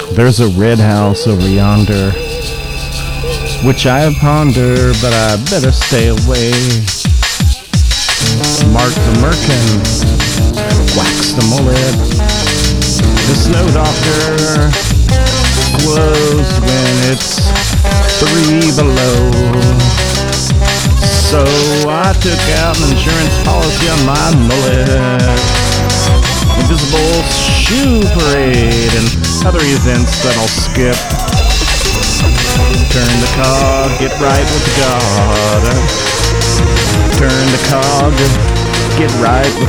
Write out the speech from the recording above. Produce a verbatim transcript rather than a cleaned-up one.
There's a red house over yonder, which I ponder, but I better stay away. Mark the merkin, wax the mullet. The snow doctor glows when it's three below. So I took out an insurance policy on my mullet. Invisible shoe parade and other events that I'll skip. Turn the cog, get right with God. Turn the cog, get right with